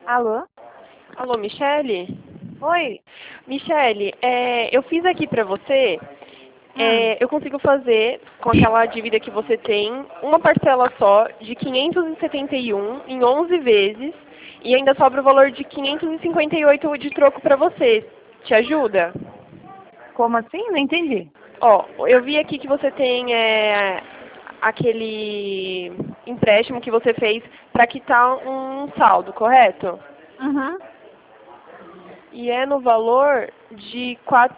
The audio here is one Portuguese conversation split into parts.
Alô? Alô, Michele? Oi? Michele, eu fiz aqui pra você, Hum. eu consigo fazer com aquela dívida que você tem, uma parcela só de 571 em 11 vezes e ainda sobra o valor de 558 de troco pra você. Te ajuda? Como assim? Não entendi. Ó, eu vi aqui que você tem aquele empréstimo que você fez para quitar um saldo, correto? Uhum. E é no valor de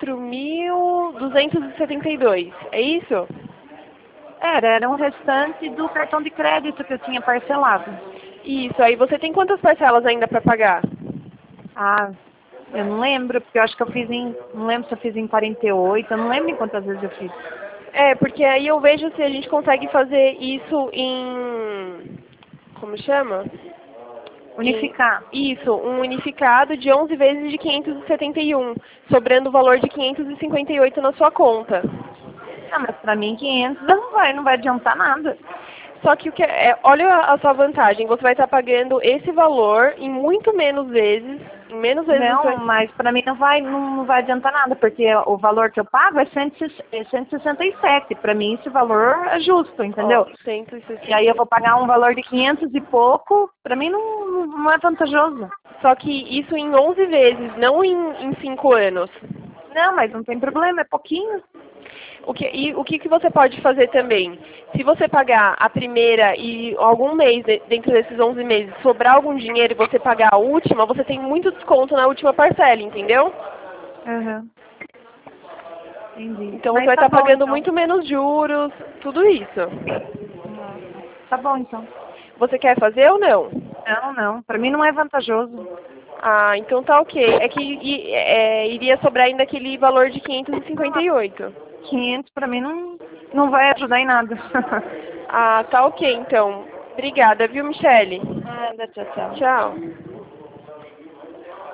4.272, é isso? Era um restante do cartão de crédito que eu tinha parcelado. Isso, aí você tem quantas parcelas ainda para pagar? Ah, eu não lembro, porque eu acho que eu fiz em. Não lembro se eu fiz em 48, eu não lembro em quantas vezes eu fiz. É, porque aí eu vejo se a gente consegue fazer isso em... Como chama? Unificar. Isso, um unificado de 11 vezes de 571, sobrando o valor de 558 na sua conta. Ah, mas pra mim 500 não vai adiantar nada. Só que olha a sua vantagem, você vai estar pagando esse valor em muito menos vezes, em menos vezes você Não, vai... mas pra mim não vai adiantar nada, porque o valor que eu pago é 167. Pra mim esse valor é justo, Ó, entendeu? E aí eu 160. vou pagar um valor de 500 e pouco, pra mim não é vantajoso. Só que isso em 11 vezes, não em 5 anos. Não, mas não tem problema, é pouquinho. O que você pode fazer também? Se você pagar a primeira e algum mês dentro desses 11 meses, sobrar algum dinheiro e você pagar a última, você tem muito desconto na última parcela, entendeu? Uhum, entendi. Então você Mas vai tá estar bom pagando então. muito menos juros, tudo isso. Nossa. Tá bom então. Você quer fazer ou não? Não, pra mim não é vantajoso. Ah, então tá ok. É que iria sobrar ainda aquele valor de Não, 558. 500 pra mim não vai ajudar em nada. Ah, tá ok então. Obrigada, viu, Michele? Nada, tchau, tchau. Tchau.